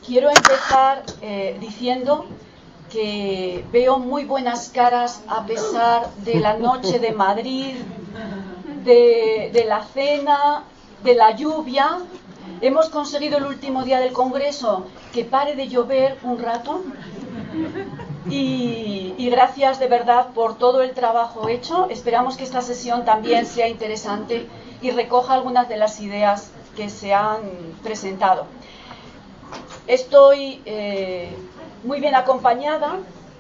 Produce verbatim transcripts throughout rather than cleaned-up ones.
quiero empezar eh, diciendo que veo muy buenas caras a pesar de la noche de Madrid, de, de la cena, de la lluvia. Hemos conseguido el último día del Congreso que pare de llover un rato y, y gracias de verdad por todo el trabajo hecho. Esperamos que esta sesión también sea interesante y recoja algunas de las ideas que se han presentado. Estoy eh, muy bien acompañada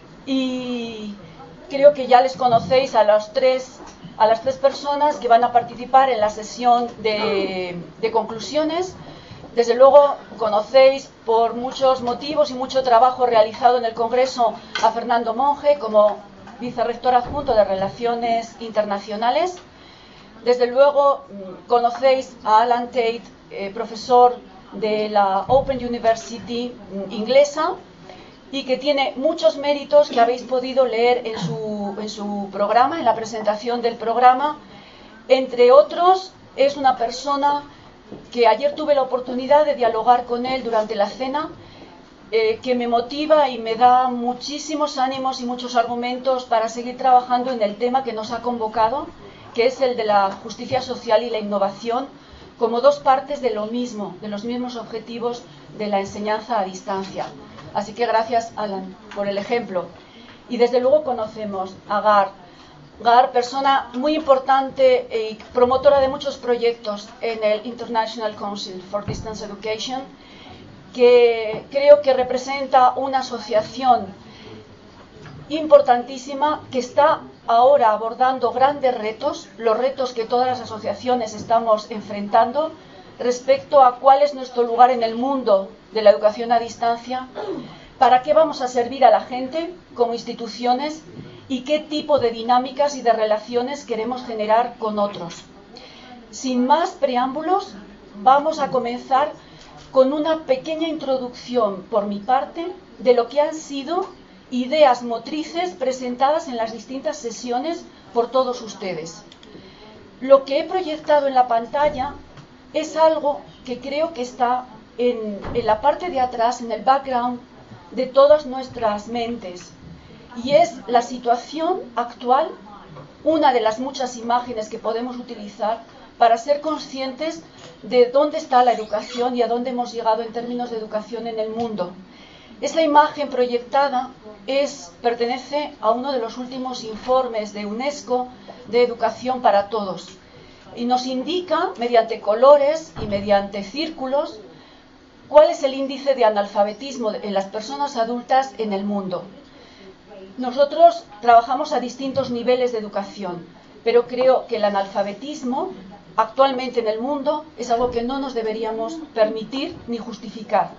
y creo que ya les conocéis a, los tres, a las tres personas que van a participar en la sesión de, de conclusiones. Desde luego conocéis por muchos motivos y mucho trabajo realizado en el Congreso a Fernando Monge como vicerrector adjunto de Relaciones Internacionales. Desde luego conocéis a Alan Tate, eh, profesor de la Open University inglesa, y que tiene muchos méritos que habéis podido leer en su, en su programa, en la presentación del programa. Entre otros, es una persona que ayer tuve la oportunidad de dialogar con él durante la cena, eh, que me motiva y me da muchísimos ánimos y muchos argumentos para seguir trabajando en el tema que nos ha convocado, que es el de la justicia social y la innovación, como dos partes de lo mismo, de los mismos objetivos de la enseñanza a distancia. Así que gracias, Alan, por el ejemplo. Y desde luego conocemos a Gar. Gar, persona muy importante y promotora de muchos proyectos en el International Council for Distance Education, que creo que representa una asociación importantísima que está ahora abordando grandes retos, los retos que todas las asociaciones estamos enfrentando respecto a cuál es nuestro lugar en el mundo de la educación a distancia, para qué vamos a servir a la gente como instituciones y qué tipo de dinámicas y de relaciones queremos generar con otros. Sin más preámbulos, vamos a comenzar con una pequeña introducción por mi parte de lo que han sido ideas motrices presentadas en las distintas sesiones por todos ustedes. Lo que he proyectado en la pantalla es algo que creo que está en, en la parte de atrás, en el background de todas nuestras mentes, y es la situación actual, una de las muchas imágenes que podemos utilizar para ser conscientes de dónde está la educación y a dónde hemos llegado en términos de educación en el mundo. Esta imagen proyectada es, pertenece a uno de los últimos informes de UNESCO de educación para todos y nos indica, mediante colores y mediante círculos, cuál es el índice de analfabetismo en las personas adultas en el mundo. Nosotros trabajamos a distintos niveles de educación, pero creo que el analfabetismo actualmente en el mundo es algo que no nos deberíamos permitir ni justificar.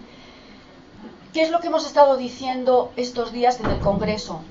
¿Qué es lo que hemos estado diciendo estos días en el Congreso?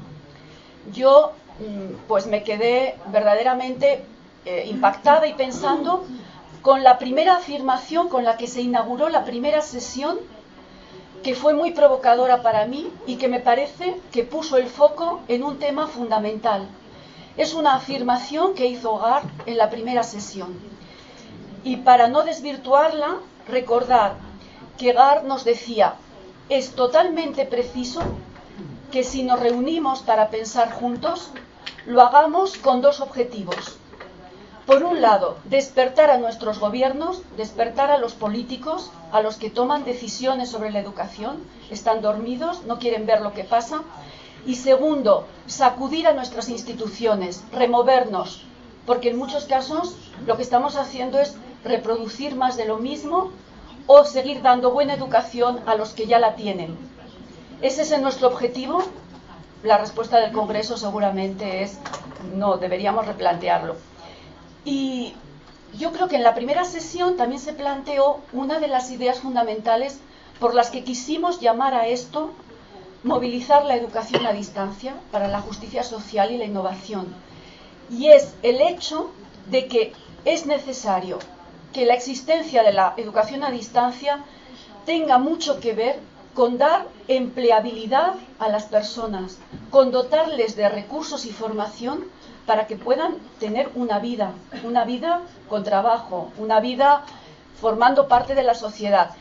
Yo pues me quedé verdaderamente eh, impactada y pensando con la primera afirmación con la que se inauguró la primera sesión, que fue muy provocadora para mí y que me parece que puso el foco en un tema fundamental. Es una afirmación que hizo Gar en la primera sesión. Y para no desvirtuarla, recordar que Gar nos decía: es totalmente preciso que si nos reunimos para pensar juntos, lo hagamos con dos objetivos. Por un lado, despertar a nuestros gobiernos, despertar a los políticos, a los que toman decisiones sobre la educación, están dormidos, no quieren ver lo que pasa. Y segundo, sacudir a nuestras instituciones, removernos, porque en muchos casos lo que estamos haciendo es reproducir más de lo mismo o seguir dando buena educación a los que ya la tienen. ¿Ese es nuestro objetivo? La respuesta del Congreso seguramente es no, deberíamos replantearlo. Y yo creo que en la primera sesión también se planteó una de las ideas fundamentales por las que quisimos llamar a esto movilizar la educación a distancia para la justicia social y la innovación. Y es el hecho de que es necesario que la existencia de la educación a distancia tenga mucho que ver con dar empleabilidad a las personas, con dotarles de recursos y formación para que puedan tener una vida, una vida con trabajo, una vida formando parte de la sociedad.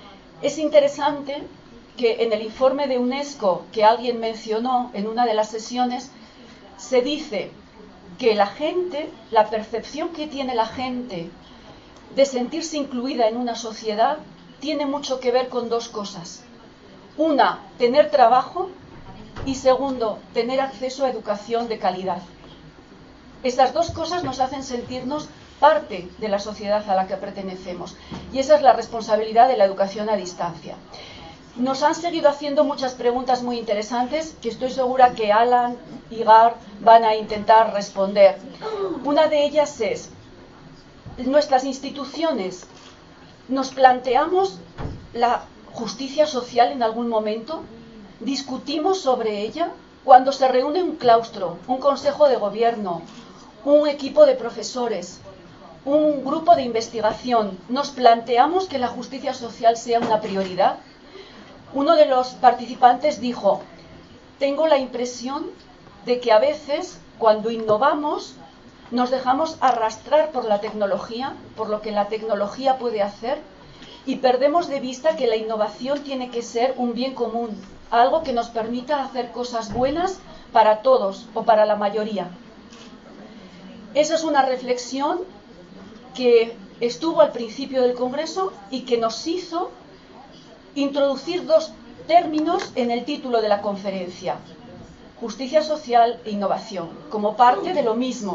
Es interesante que en el informe de UNESCO que alguien mencionó en una de las sesiones, se dice que la gente, la percepción que tiene la gente de sentirse incluida en una sociedad, tiene mucho que ver con dos cosas. Una, tener trabajo, y segundo, tener acceso a educación de calidad. Estas dos cosas nos hacen sentirnos parte de la sociedad a la que pertenecemos, y esa es la responsabilidad de la educación a distancia. Nos han seguido haciendo muchas preguntas muy interesantes que estoy segura que Alan y Gar van a intentar responder. Una de ellas es, nuestras instituciones, ¿nos planteamos la justicia social en algún momento? ¿Discutimos sobre ella? Cuando se reúne un claustro, un consejo de gobierno, un equipo de profesores, un grupo de investigación, ¿nos planteamos que la justicia social sea una prioridad? Uno de los participantes dijo, tengo la impresión de que a veces, cuando innovamos, nos dejamos arrastrar por la tecnología, por lo que la tecnología puede hacer, y perdemos de vista que la innovación tiene que ser un bien común, algo que nos permita hacer cosas buenas para todos o para la mayoría. Esa es una reflexión que estuvo al principio del Congreso y que nos hizo introducir dos términos en el título de la conferencia, justicia social e innovación, como parte de lo mismo.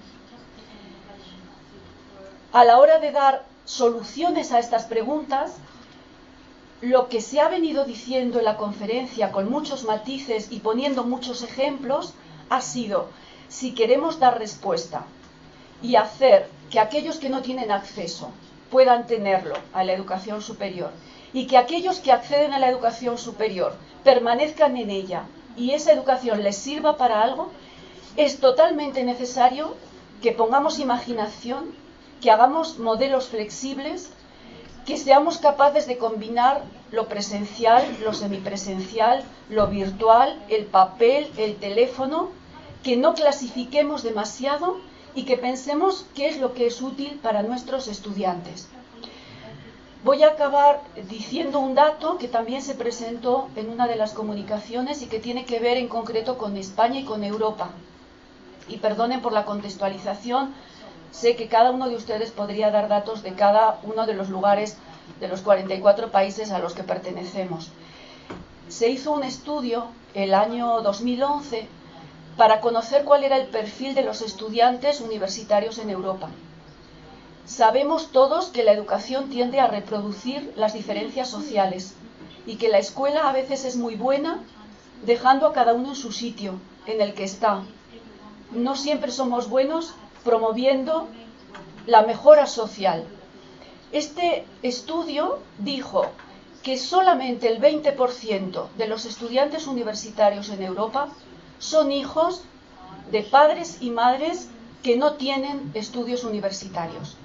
A la hora de dar soluciones a estas preguntas, lo que se ha venido diciendo en la conferencia con muchos matices y poniendo muchos ejemplos ha sido, si queremos dar respuesta y hacer que aquellos que no tienen acceso puedan tenerlo a la educación superior, y que aquellos que acceden a la educación superior permanezcan en ella y esa educación les sirva para algo, es totalmente necesario que pongamos imaginación, que hagamos modelos flexibles, que seamos capaces de combinar lo presencial, lo semipresencial, lo virtual, el papel, el teléfono, que no clasifiquemos demasiado y que pensemos qué es lo que es útil para nuestros estudiantes. Voy a acabar diciendo un dato que también se presentó en una de las comunicaciones y que tiene que ver en concreto con España y con Europa. Y perdonen por la contextualización, sé que cada uno de ustedes podría dar datos de cada uno de los lugares de los cuarenta y cuatro países a los que pertenecemos. Se hizo un estudio el año dos mil once para conocer cuál era el perfil de los estudiantes universitarios en Europa. Sabemos todos que la educación tiende a reproducir las diferencias sociales y que la escuela a veces es muy buena dejando a cada uno en su sitio, en el que está. No siempre somos buenos promoviendo la mejora social. Este estudio dijo que solamente el veinte por ciento de los estudiantes universitarios en Europa son hijos de padres y madres que no tienen estudios universitarios.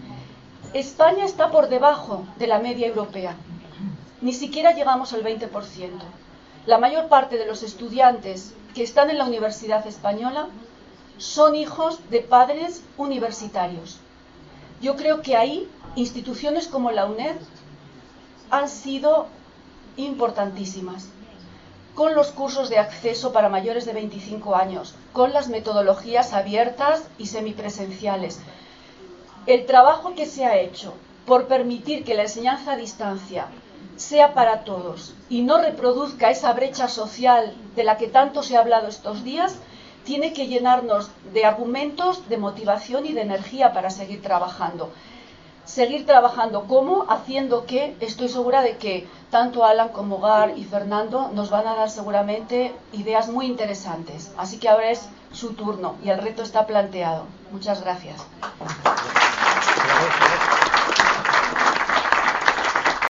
España está por debajo de la media europea. Ni siquiera llegamos al veinte por ciento. La mayor parte de los estudiantes que están en la Universidad Española son hijos de padres universitarios. Yo creo que ahí instituciones como la UNED han sido importantísimas, con los cursos de acceso para mayores de veinticinco años, con las metodologías abiertas y semipresenciales. El trabajo que se ha hecho por permitir que la enseñanza a distancia sea para todos y no reproduzca esa brecha social de la que tanto se ha hablado estos días, tiene que llenarnos de argumentos, de motivación y de energía para seguir trabajando. Seguir trabajando como, haciendo que, estoy segura de que tanto Alan como Gar y Fernando nos van a dar seguramente ideas muy interesantes. Así que ahora es su turno y el reto está planteado. Muchas gracias.